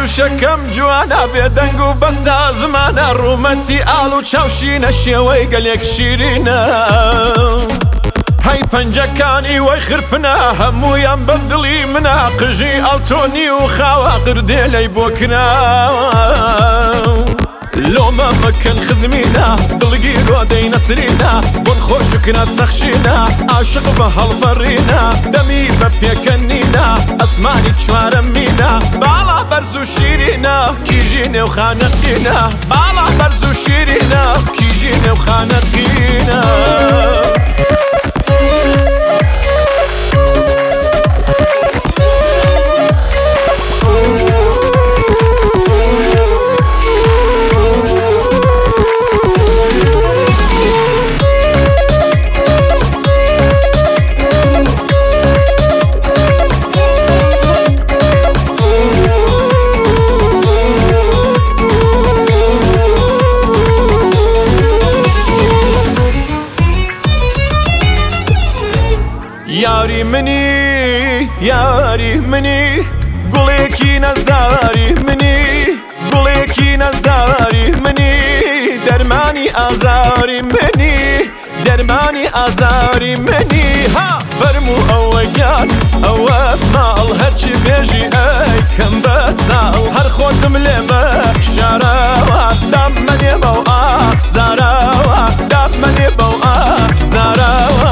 وشەکەم جوانە بێدەنگ و بەستە زمانە ڕوومەتی ئاڵ و چاوشینە شێوەی گەلێک شیرینە هەی پەنجەکانی وەی خرپنە هەموویان بەدڵی منە قژی ئەڵتۆنی و خاوە قردێ لەی بۆ کراوە لۆمە مەکەن خزمینە دڵگیر ڕۆدەی نەسرینە بۆن خۆش و کراس نەخشینە عاشق بە هەڵفەڕینە دەمی بە پێکەنینە ئەسمانی چوارە مینە باڵا بەرز و شیرینە کیژی نێو خانەقینە باڵا بەرز و شیرینە کیژی نێو خانەقینە یاری منی یاری منی گوڵێکی نەزداری منی گوڵێکی نەزداری منی دەرمانی ئازاری منی دەرمانی ئازاری منی ها فەرموو ئەوە گیان ئەوە ماڵ هەرچی بێژی ئەی کەم بە ساڵ هەر خۆتم لێمە شاراوە دامەنێ بەو ئازاراوە دامەنێ بەو ئازاراوە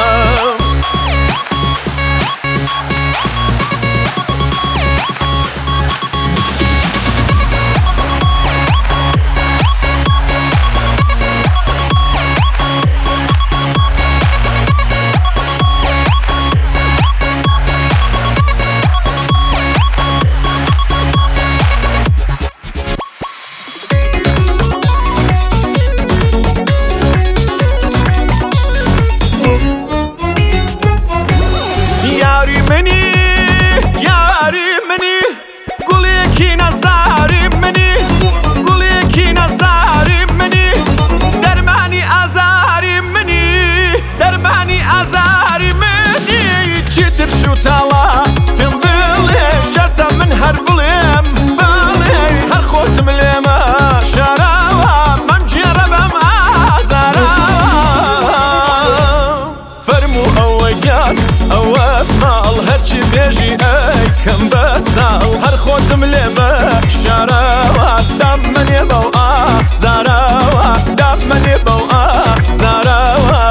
ئەوە ماڵ هەرچی بێژی ئەی کەم بە ساڵ هەر خۆتم لێمە شاراوە دامەنێ بەو ئازاراوە دامەنێ بەو ئازاراوە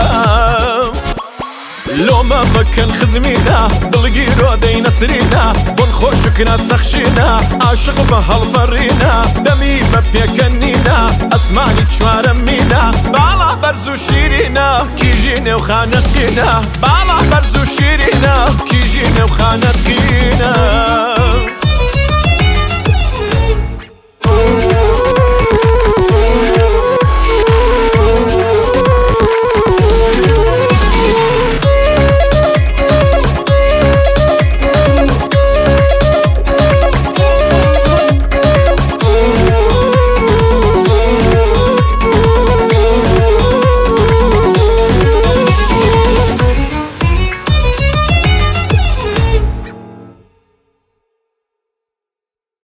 لۆمە مەکەن خزمینە دڵگیر ڕۆدەی نەسرینە بۆن خۆش و کراس نەخشینە عاشق بە هەڵفەڕینە دەمی بە پێکەنینە ئەسمانی چوارە مینە باڵا بەرز و شیرینە کیژی نێو خانەقینە باڵا بەرز و شیرینە کیژی نێو خانەقینە